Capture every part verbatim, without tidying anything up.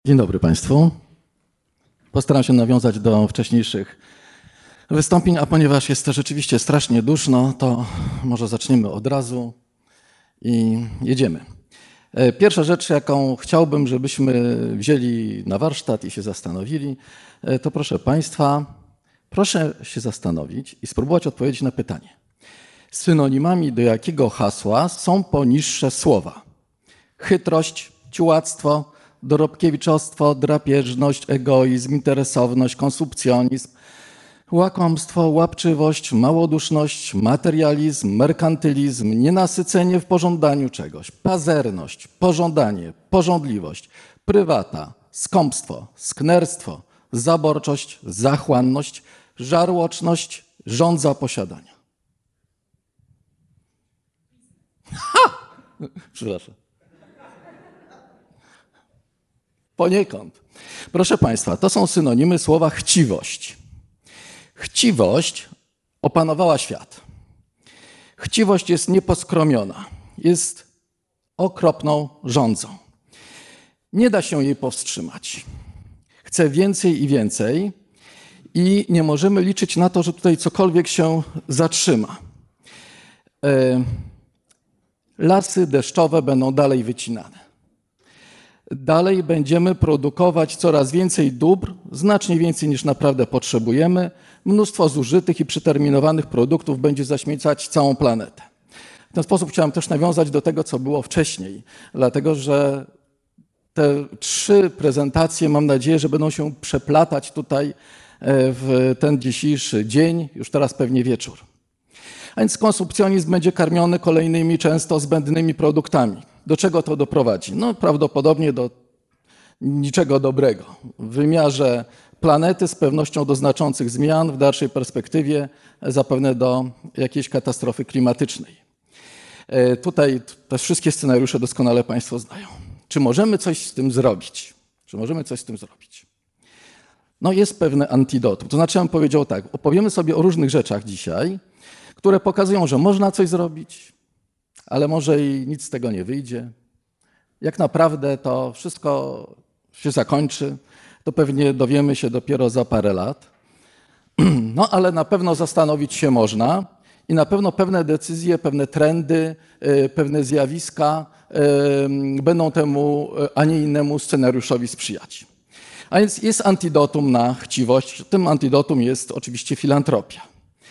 Dzień dobry Państwu. Postaram się nawiązać do wcześniejszych wystąpień, a ponieważ jest to rzeczywiście strasznie duszno, to może zaczniemy od razu i jedziemy. Pierwsza rzecz, jaką chciałbym, żebyśmy wzięli na warsztat i się zastanowili, to proszę Państwa, proszę się zastanowić i spróbować odpowiedzieć na pytanie. Synonimami do jakiego hasła są poniższe słowa? Chytrość, ciułactwo, dorobkiewiczostwo, drapieżność, egoizm, interesowność, konsumpcjonizm, łakomstwo, łapczywość, małoduszność, materializm, merkantylizm, nienasycenie w pożądaniu czegoś, pazerność, pożądanie, pożądliwość, prywata, skąpstwo, sknerstwo, zaborczość, zachłanność, żarłoczność, żądza posiadania. Ha! Przepraszam. Poniekąd. Proszę Państwa, to są synonimy słowa chciwość. Chciwość opanowała świat. Chciwość jest nieposkromiona, jest okropną rządzą. Nie da się jej powstrzymać. Chce więcej i więcej i nie możemy liczyć na to, że tutaj cokolwiek się zatrzyma. Lasy deszczowe będą dalej wycinane. Dalej będziemy produkować coraz więcej dóbr, znacznie więcej niż naprawdę potrzebujemy. Mnóstwo zużytych i przeterminowanych produktów będzie zaśmiecać całą planetę. W ten sposób chciałem też nawiązać do tego, co było wcześniej, dlatego że te trzy prezentacje, mam nadzieję, że będą się przeplatać tutaj w ten dzisiejszy dzień, już teraz pewnie wieczór. A więc konsumpcjonizm będzie karmiony kolejnymi, często zbędnymi produktami. Do czego to doprowadzi? No prawdopodobnie do niczego dobrego. W wymiarze planety z pewnością do znaczących zmian, w dalszej perspektywie zapewne do jakiejś katastrofy klimatycznej. Tutaj te wszystkie scenariusze doskonale Państwo znają. Czy możemy coś z tym zrobić? Czy możemy coś z tym zrobić? No jest pewne antidotum. To znaczy ja bym powiedział tak, opowiemy sobie o różnych rzeczach dzisiaj, które pokazują, że można coś zrobić, ale może i nic z tego nie wyjdzie. Jak naprawdę to wszystko się zakończy, to pewnie dowiemy się dopiero za parę lat. No ale na pewno zastanowić się można i na pewno pewne decyzje, pewne trendy, pewne zjawiska będą temu, a nie innemu scenariuszowi sprzyjać. A więc jest antidotum na chciwość. Tym antidotum jest oczywiście filantropia.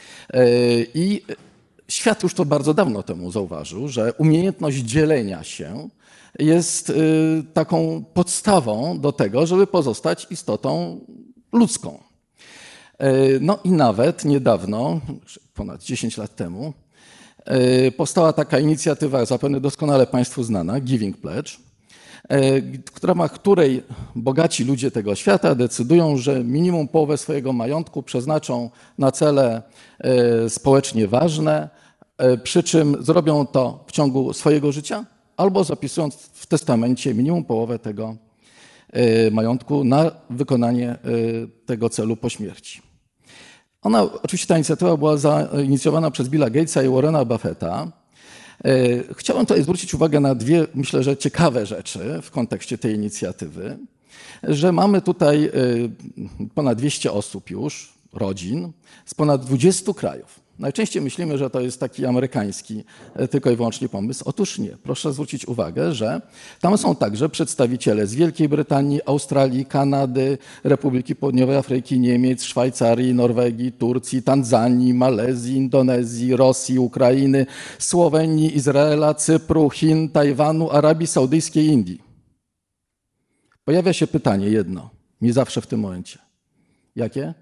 I świat już to bardzo dawno temu zauważył, że umiejętność dzielenia się jest taką podstawą do tego, żeby pozostać istotą ludzką. No i nawet niedawno, ponad dziesięć lat temu, powstała taka inicjatywa, zapewne doskonale Państwu znana, Giving Pledge, w ramach której bogaci ludzie tego świata decydują, że minimum połowę swojego majątku przeznaczą na cele społecznie ważne, przy czym zrobią to w ciągu swojego życia albo zapisując w testamencie minimum połowę tego majątku na wykonanie tego celu po śmierci. Ona, oczywiście ta inicjatywa była zainicjowana przez Billa Gatesa i Warrena Buffetta. Chciałem tutaj zwrócić uwagę na dwie, myślę, że ciekawe rzeczy w kontekście tej inicjatywy, że mamy tutaj ponad dwieście osób już, rodzin, z ponad dwudziestu krajów. Najczęściej myślimy, że to jest taki amerykański tylko i wyłącznie pomysł. Otóż nie. Proszę zwrócić uwagę, że tam są także przedstawiciele z Wielkiej Brytanii, Australii, Kanady, Republiki Południowej Afryki, Niemiec, Szwajcarii, Norwegii, Turcji, Tanzanii, Malezji, Indonezji, Rosji, Ukrainy, Słowenii, Izraela, Cypru, Chin, Tajwanu, Arabii Saudyjskiej i Indii. Pojawia się pytanie jedno, mi zawsze w tym momencie. Jakie?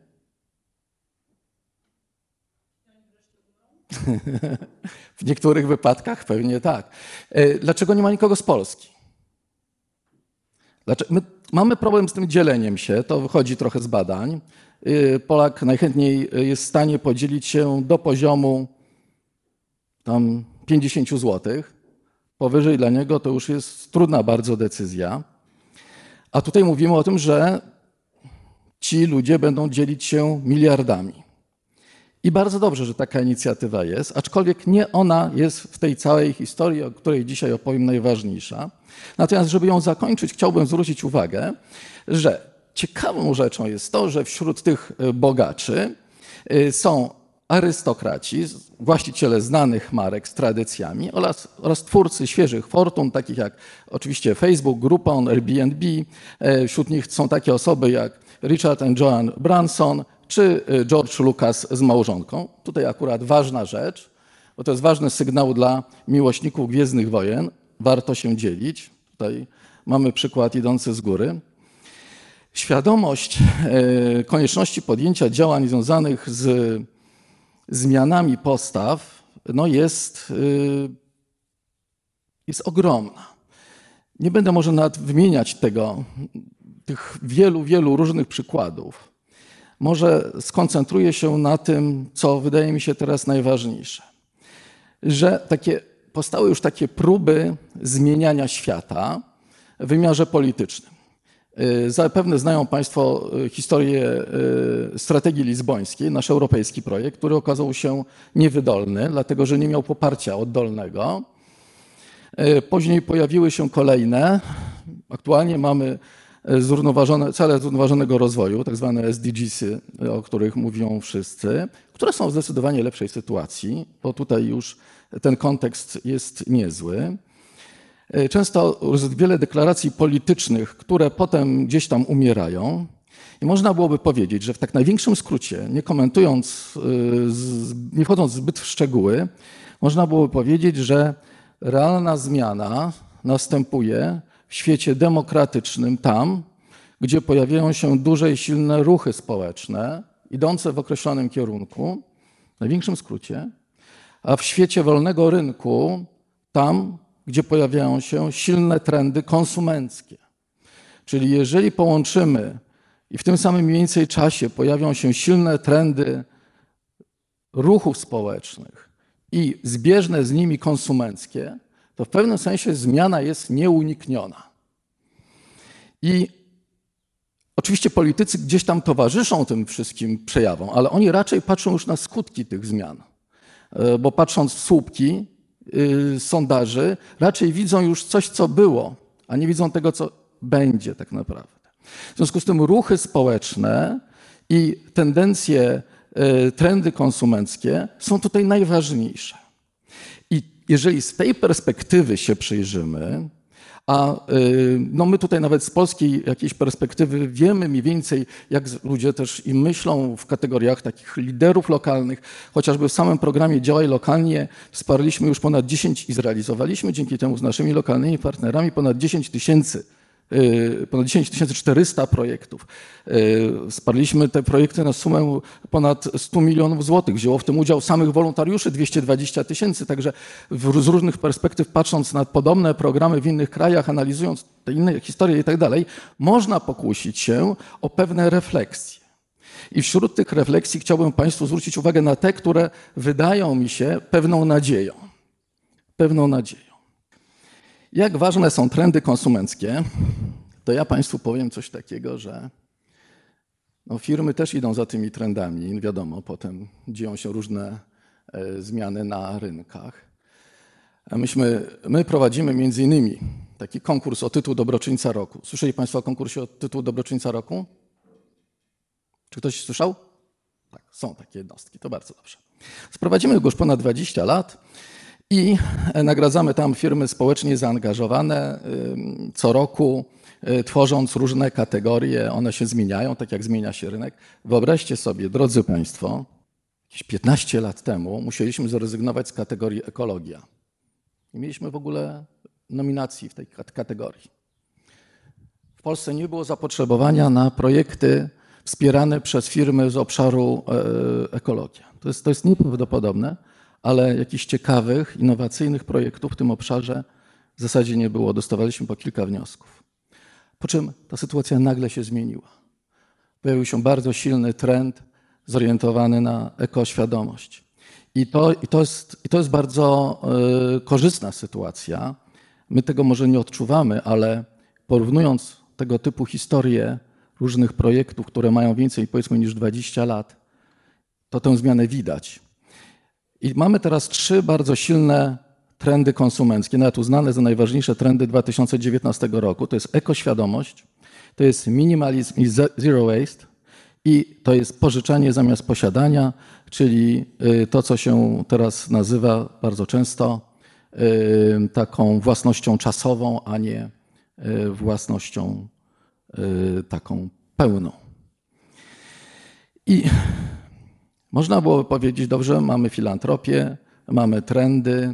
W niektórych wypadkach pewnie tak. Dlaczego nie ma nikogo z Polski? Dlaczego? My mamy problem z tym dzieleniem się, to wychodzi trochę z badań. Polak najchętniej jest w stanie podzielić się do poziomu tam pięćdziesiąt złotych. Powyżej dla niego to już jest trudna bardzo decyzja. A tutaj mówimy o tym, że ci ludzie będą dzielić się miliardami. I bardzo dobrze, że taka inicjatywa jest, aczkolwiek nie ona jest w tej całej historii, o której dzisiaj opowiem, najważniejsza. Natomiast, żeby ją zakończyć, chciałbym zwrócić uwagę, że ciekawą rzeczą jest to, że wśród tych bogaczy są arystokraci, właściciele znanych marek z tradycjami oraz, oraz twórcy świeżych fortun, takich jak oczywiście Facebook, Groupon, Airbnb. Wśród nich są takie osoby jak Richard and Joan Branson czy George Lucas z małżonką. Tutaj akurat ważna rzecz, bo to jest ważny sygnał dla miłośników Gwiezdnych Wojen. Warto się dzielić. Tutaj mamy przykład idący z góry. Świadomość konieczności podjęcia działań związanych z zmianami postaw no jest, jest ogromna. Nie będę może nawet wymieniać tego, tych wielu, wielu różnych przykładów. Może skoncentruję się na tym, co wydaje mi się teraz najważniejsze. Że takie, powstały już takie próby zmieniania świata w wymiarze politycznym. Zapewne znają Państwo historię strategii lizbońskiej, nasz europejski projekt, który okazał się niewydolny, dlatego że nie miał poparcia oddolnego. Później pojawiły się kolejne. Aktualnie mamy zrównoważone, cele zrównoważonego rozwoju, tak zwane S D Gsy, o których mówią wszyscy, które są w zdecydowanie lepszej sytuacji, bo tutaj już ten kontekst jest niezły. Często jest wiele deklaracji politycznych, które potem gdzieś tam umierają. I można byłoby powiedzieć, że w tak największym skrócie, nie komentując, nie wchodząc zbyt w szczegóły, można byłoby powiedzieć, że realna zmiana następuje w świecie demokratycznym tam, gdzie pojawiają się duże i silne ruchy społeczne, idące w określonym kierunku, w największym skrócie, a w świecie wolnego rynku tam, gdzie pojawiają się silne trendy konsumenckie. Czyli jeżeli połączymy i w tym samym mniej więcej czasie pojawią się silne trendy ruchów społecznych i zbieżne z nimi konsumenckie, to w pewnym sensie zmiana jest nieunikniona. I oczywiście politycy gdzieś tam towarzyszą tym wszystkim przejawom, ale oni raczej patrzą już na skutki tych zmian, bo patrząc w słupki sondaży, raczej widzą już coś, co było, a nie widzą tego, co będzie tak naprawdę. W związku z tym ruchy społeczne i tendencje, trendy konsumenckie są tutaj najważniejsze. I jeżeli z tej perspektywy się przyjrzymy, a no my tutaj nawet z polskiej jakiejś perspektywy wiemy mniej więcej, jak ludzie też i myślą w kategoriach takich liderów lokalnych. Chociażby w samym programie Działaj Lokalnie wsparliśmy już ponad dziesięć i zrealizowaliśmy dzięki temu z naszymi lokalnymi partnerami ponad dziesięć tysięcy, ponad dziesięć tysięcy czterysta projektów. Wsparliśmy te projekty na sumę ponad stu milionów złotych. Wzięło w tym udział samych wolontariuszy dwieście dwadzieścia tysięcy. Także w, z różnych perspektyw, patrząc na podobne programy w innych krajach, analizując te inne historie i tak dalej, można pokusić się o pewne refleksje. I wśród tych refleksji chciałbym Państwu zwrócić uwagę na te, które wydają mi się pewną nadzieją. Pewną nadzieją. Jak ważne są trendy konsumenckie, to ja Państwu powiem coś takiego, że no firmy też idą za tymi trendami. Wiadomo, potem dzieją się różne e, zmiany na rynkach. A myśmy, my prowadzimy między innymi taki konkurs o tytuł Dobroczyńca Roku. Słyszeli Państwo o konkursie o tytuł Dobroczyńca Roku? Czy ktoś słyszał? Tak, są takie jednostki, to bardzo dobrze. Sprowadzimy go już ponad dwadzieścia lat. I nagradzamy tam firmy społecznie zaangażowane co roku, tworząc różne kategorie. One się zmieniają, tak jak zmienia się rynek. Wyobraźcie sobie, drodzy Państwo, jakieś piętnaście lat temu musieliśmy zrezygnować z kategorii ekologia. Nie mieliśmy w ogóle nominacji w tej kategorii. W Polsce nie było zapotrzebowania na projekty wspierane przez firmy z obszaru ekologia. To jest, to jest nieprawdopodobne. Ale jakichś ciekawych, innowacyjnych projektów w tym obszarze w zasadzie nie było. Dostawaliśmy po kilka wniosków. Po czym ta sytuacja nagle się zmieniła. Pojawił się bardzo silny trend zorientowany na ekoświadomość. I to, i to, jest, i to jest bardzo y, korzystna sytuacja. My tego może nie odczuwamy, ale porównując tego typu historie różnych projektów, które mają więcej powiedzmy niż dwadzieścia lat, to tę zmianę widać. I mamy teraz trzy bardzo silne trendy konsumenckie, nawet uznane za najważniejsze trendy dwa tysiące dziewiętnastego roku. To jest ekoświadomość, to jest minimalizm i zero waste i to jest pożyczanie zamiast posiadania, czyli to, co się teraz nazywa bardzo często taką własnością czasową, a nie własnością taką pełną. I można byłoby powiedzieć, dobrze, mamy filantropię, mamy trendy,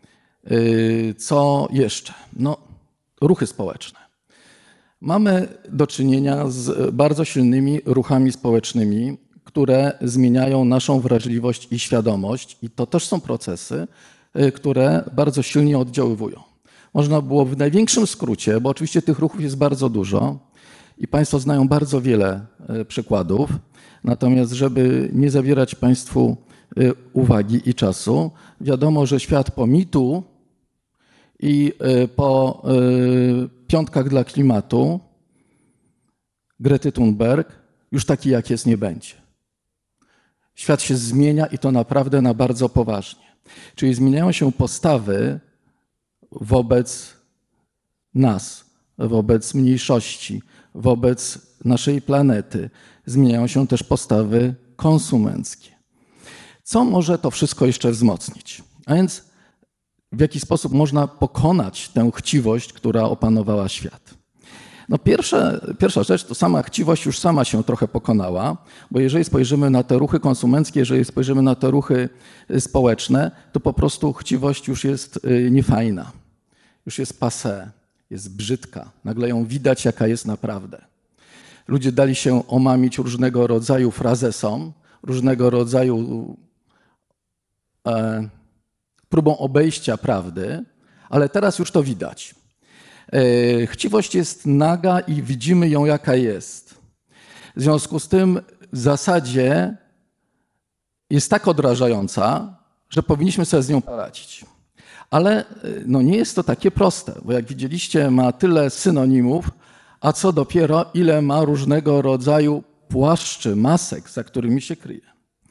co jeszcze? No, ruchy społeczne. Mamy do czynienia z bardzo silnymi ruchami społecznymi, które zmieniają naszą wrażliwość i świadomość i to też są procesy, które bardzo silnie oddziaływują. Można było w największym skrócie, bo oczywiście tych ruchów jest bardzo dużo i Państwo znają bardzo wiele przykładów, natomiast żeby nie zabierać Państwu uwagi i czasu, wiadomo, że świat po mitu i po piątkach dla klimatu Grety Thunberg już taki jak jest nie będzie. Świat się zmienia i to naprawdę na bardzo poważnie. Czyli zmieniają się postawy wobec nas, wobec mniejszości, wobec naszej planety. Zmieniają się też postawy konsumenckie. Co może to wszystko jeszcze wzmocnić? A więc w jaki sposób można pokonać tę chciwość, która opanowała świat? No pierwsza, pierwsza rzecz to sama chciwość już sama się trochę pokonała, bo jeżeli spojrzymy na te ruchy konsumenckie, jeżeli spojrzymy na te ruchy społeczne, to po prostu chciwość już jest niefajna, już jest passé, jest brzydka. Nagle ją widać, jaka jest naprawdę. Ludzie dali się omamić różnego rodzaju frazesom, różnego rodzaju e, próbą obejścia prawdy, ale teraz już to widać. Chciwość jest naga i widzimy ją, jaka jest. W związku z tym w zasadzie jest tak odrażająca, że powinniśmy sobie z nią poradzić. Ale no nie jest to takie proste, bo jak widzieliście, ma tyle synonimów, a co dopiero ile ma różnego rodzaju płaszczy, masek, za którymi się kryje.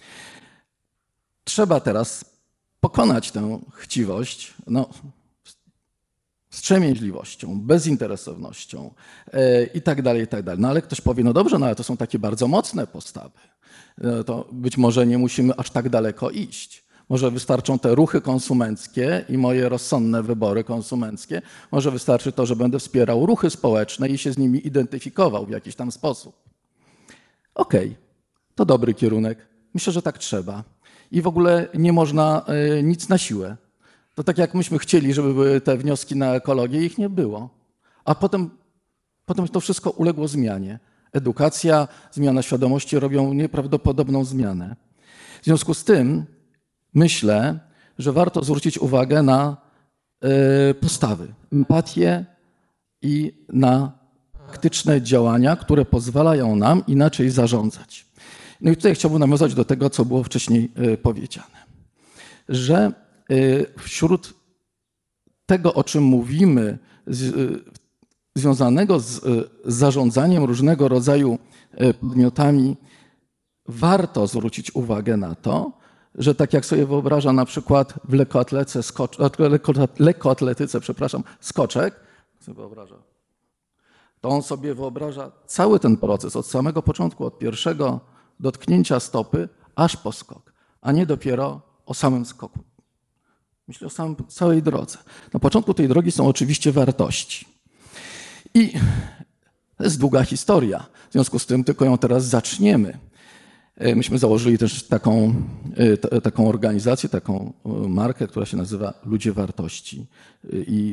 Trzeba teraz pokonać tę chciwość, no, wstrzemięźliwością, bezinteresownością e, i tak dalej, i tak dalej. No ale ktoś powie, no dobrze, no ale to są takie bardzo mocne postawy. No to być może nie musimy aż tak daleko iść. Może wystarczą te ruchy konsumenckie i moje rozsądne wybory konsumenckie. Może wystarczy to, że będę wspierał ruchy społeczne i się z nimi identyfikował w jakiś tam sposób. Okej, okay, to dobry kierunek. Myślę, że tak trzeba. I w ogóle nie można y, nic na siłę. To tak jak myśmy chcieli, żeby były te wnioski na ekologię, ich nie było. A potem, potem to wszystko uległo zmianie. Edukacja, zmiana świadomości robią nieprawdopodobną zmianę. W związku z tym myślę, że warto zwrócić uwagę na y, postawy, empatię i na praktyczne działania, które pozwalają nam inaczej zarządzać. No i tutaj chciałbym nawiązać do tego, co było wcześniej y, powiedziane, że y, wśród tego, o czym mówimy, z, y, związanego z y, zarządzaniem różnego rodzaju y, podmiotami, warto zwrócić uwagę na to, że tak jak sobie wyobraża na przykład w lekkoatletyce, skocz, lekkoatletyce przepraszam, skoczek, sobie wyobraża, to on sobie wyobraża cały ten proces od samego początku, od pierwszego dotknięcia stopy, aż po skok, a nie dopiero o samym skoku. Myślę o samym, całej drodze. Na początku tej drogi są oczywiście wartości. I to jest długa historia, w związku z tym tylko ją teraz zaczniemy. Myśmy założyli też taką, t- taką organizację, taką markę, która się nazywa Ludzie Wartości. I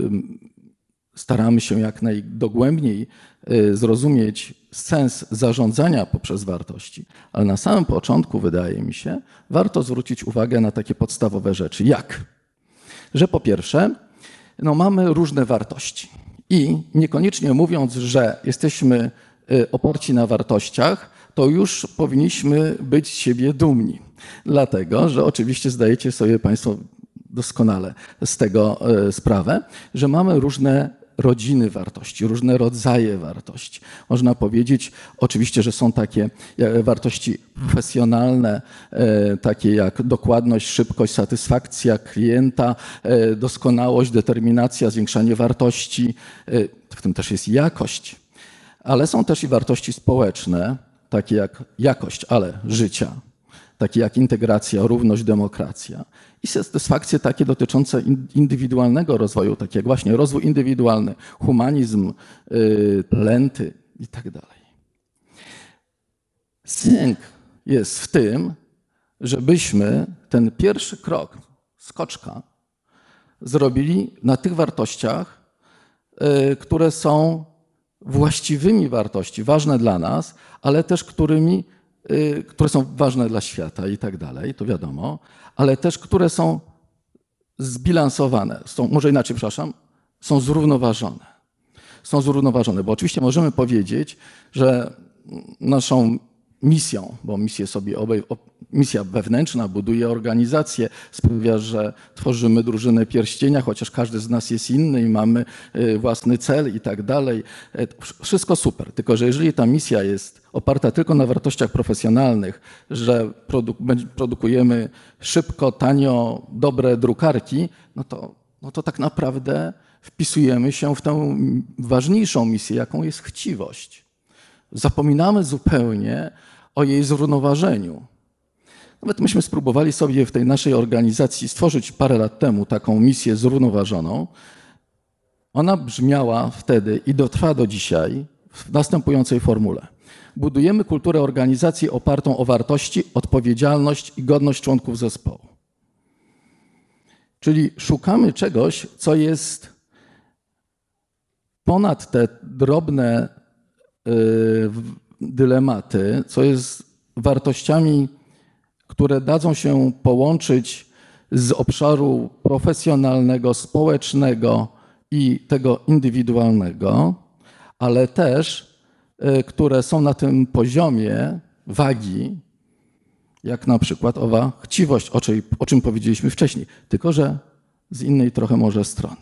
staramy się jak najdogłębniej zrozumieć sens zarządzania poprzez wartości. Ale na samym początku, wydaje mi się, warto zwrócić uwagę na takie podstawowe rzeczy. Jak? Że po pierwsze, no mamy różne wartości. I niekoniecznie mówiąc, że jesteśmy oparci na wartościach, to już powinniśmy być z siebie dumni. Dlatego, że oczywiście zdajecie sobie Państwo doskonale z tego sprawę, że mamy różne rodziny wartości, różne rodzaje wartości. Można powiedzieć oczywiście, że są takie wartości profesjonalne, takie jak dokładność, szybkość, satysfakcja klienta, doskonałość, determinacja, zwiększanie wartości, w tym też jest jakość. Ale są też i wartości społeczne, takie jak jakość, ale życia, takie jak integracja, równość, demokracja. I satysfakcje takie dotyczące indywidualnego rozwoju, takie jak właśnie rozwój indywidualny, humanizm, yy, talenty i tak dalej. Sęk jest w tym, żebyśmy ten pierwszy krok, skoczka, zrobili na tych wartościach, yy, które są właściwymi wartości, ważne dla nas, ale też którymi, yy, które są ważne dla świata i tak dalej, to wiadomo, ale też które są zbilansowane, są, może inaczej, przepraszam, są zrównoważone. Są zrównoważone, bo oczywiście możemy powiedzieć, że naszą misją, bo misję sobie obej, misja wewnętrzna buduje organizację, sprawia, że tworzymy drużynę pierścienia, chociaż każdy z nas jest inny i mamy własny cel i tak dalej. Wszystko super, tylko że jeżeli ta misja jest oparta tylko na wartościach profesjonalnych, że produ- produkujemy szybko, tanio, dobre drukarki, no to, no to tak naprawdę wpisujemy się w tę ważniejszą misję, jaką jest chciwość. Zapominamy zupełnie o jej zrównoważeniu. Nawet myśmy spróbowali sobie w tej naszej organizacji stworzyć parę lat temu taką misję zrównoważoną. Ona brzmiała wtedy i dotrwa do dzisiaj w następującej formule. Budujemy kulturę organizacji opartą o wartości, odpowiedzialność i godność członków zespołu. Czyli szukamy czegoś, co jest ponad te drobne dylematy, co jest wartościami, które dadzą się połączyć z obszaru profesjonalnego, społecznego i tego indywidualnego, ale też które są na tym poziomie wagi, jak na przykład owa chciwość, o czym, o czym powiedzieliśmy wcześniej, tylko że z innej trochę może strony.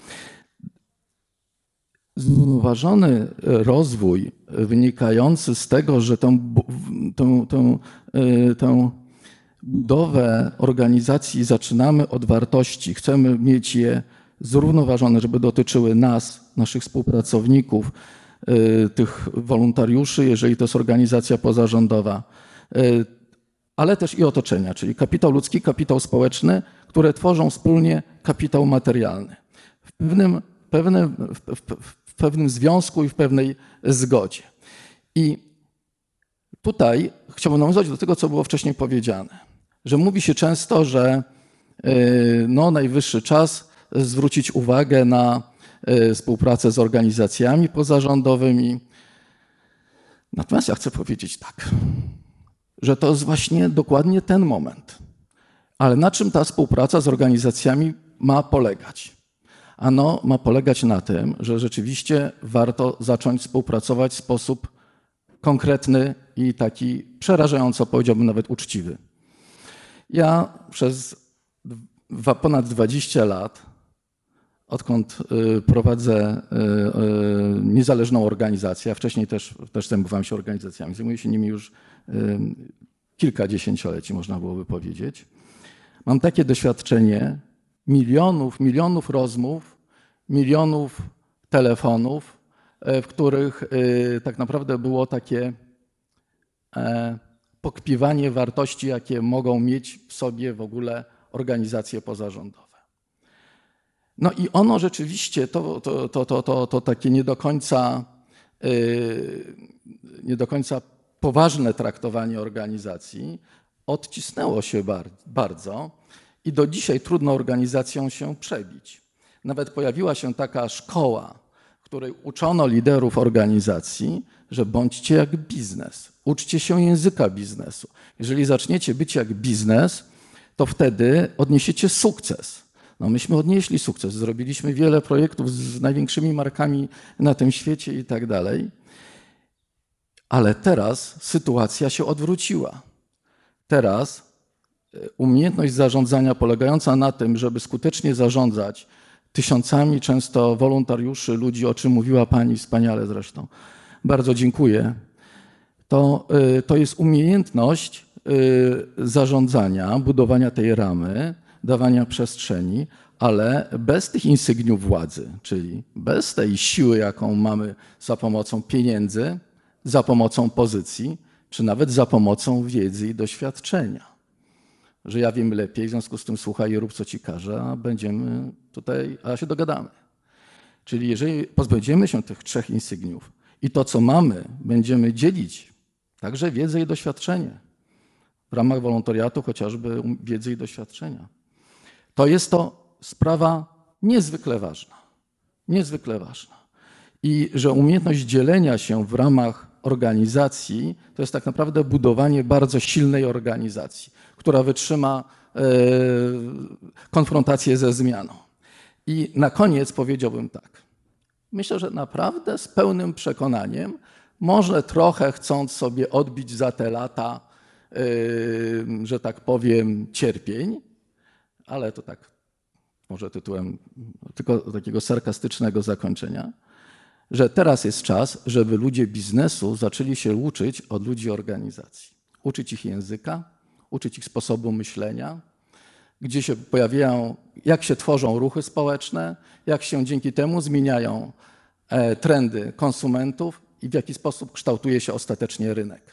Zrównoważony rozwój wynikający z tego, że tę, tę, tę, tę budowę organizacji zaczynamy od wartości, chcemy mieć je zrównoważone, żeby dotyczyły nas, naszych współpracowników, tych wolontariuszy, jeżeli to jest organizacja pozarządowa, ale też i otoczenia, czyli kapitał ludzki, kapitał społeczny, które tworzą wspólnie kapitał materialny. W pewnym, pewnym, w, w, w pewnym związku i w pewnej zgodzie. I tutaj chciałbym nawiązać do tego, co było wcześniej powiedziane, że mówi się często, że no, najwyższy czas zwrócić uwagę na współpracę z organizacjami pozarządowymi. Natomiast ja chcę powiedzieć tak, że to jest właśnie dokładnie ten moment. Ale na czym ta współpraca z organizacjami ma polegać? Ano ma polegać na tym, że rzeczywiście warto zacząć współpracować w sposób konkretny i taki przerażająco, powiedziałbym nawet uczciwy. Ja przez ponad dwadzieścia lat, odkąd prowadzę niezależną organizację, a wcześniej też, też zajmowałem się organizacjami, zajmuję się nimi już kilka dziesięcioleci, można byłoby powiedzieć. Mam takie doświadczenie milionów, milionów rozmów, milionów telefonów, w których tak naprawdę było takie pokpiwanie wartości, jakie mogą mieć w sobie w ogóle organizacje pozarządowe. No i ono rzeczywiście, to, to, to, to, to, to takie nie do końca, nie do końca poważne traktowanie organizacji odcisnęło się bardzo i do dzisiaj trudno organizacjom się przebić. Nawet pojawiła się taka szkoła, w której uczono liderów organizacji, że bądźcie jak biznes, uczcie się języka biznesu. Jeżeli zaczniecie być jak biznes, to wtedy odniesiecie sukces. No myśmy odnieśli sukces, zrobiliśmy wiele projektów z największymi markami na tym świecie i tak dalej. Ale teraz sytuacja się odwróciła. Teraz umiejętność zarządzania polegająca na tym, żeby skutecznie zarządzać tysiącami często wolontariuszy, ludzi, o czym mówiła Pani wspaniale zresztą. Bardzo dziękuję. To, to jest umiejętność zarządzania, budowania tej ramy, dawania przestrzeni, ale bez tych insygniów władzy, czyli bez tej siły, jaką mamy za pomocą pieniędzy, za pomocą pozycji, czy nawet za pomocą wiedzy i doświadczenia. Że ja wiem lepiej, w związku z tym słuchaj i rób, co ci każę, a będziemy tutaj, a się dogadamy. Czyli jeżeli pozbędziemy się tych trzech insygniów i to, co mamy, będziemy dzielić, także wiedzę i doświadczenie, w ramach wolontariatu chociażby wiedzy i doświadczenia, to jest to sprawa niezwykle ważna. Niezwykle ważna. I że umiejętność dzielenia się w ramach organizacji to jest tak naprawdę budowanie bardzo silnej organizacji, która wytrzyma e, konfrontację ze zmianą. I na koniec powiedziałbym tak. Myślę, że naprawdę z pełnym przekonaniem, może trochę chcąc sobie odbić za te lata, e, że tak powiem, cierpień, ale to tak może tytułem tylko takiego sarkastycznego zakończenia, że teraz jest czas, żeby ludzie biznesu zaczęli się uczyć od ludzi organizacji. Uczyć ich języka, uczyć ich sposobu myślenia, gdzie się pojawiają, jak się tworzą ruchy społeczne, jak się dzięki temu zmieniają trendy konsumentów i w jaki sposób kształtuje się ostatecznie rynek.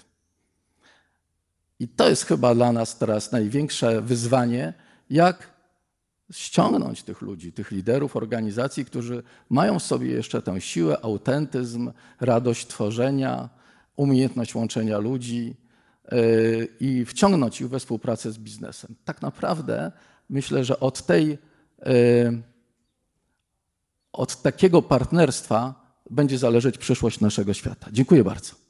I to jest chyba dla nas teraz największe wyzwanie, jak ściągnąć tych ludzi, tych liderów organizacji, którzy mają w sobie jeszcze tę siłę, autentyzm, radość tworzenia, umiejętność łączenia ludzi yy, i wciągnąć ich we współpracę z biznesem. Tak naprawdę myślę, że od tej, yy, od takiego partnerstwa będzie zależeć przyszłość naszego świata. Dziękuję bardzo.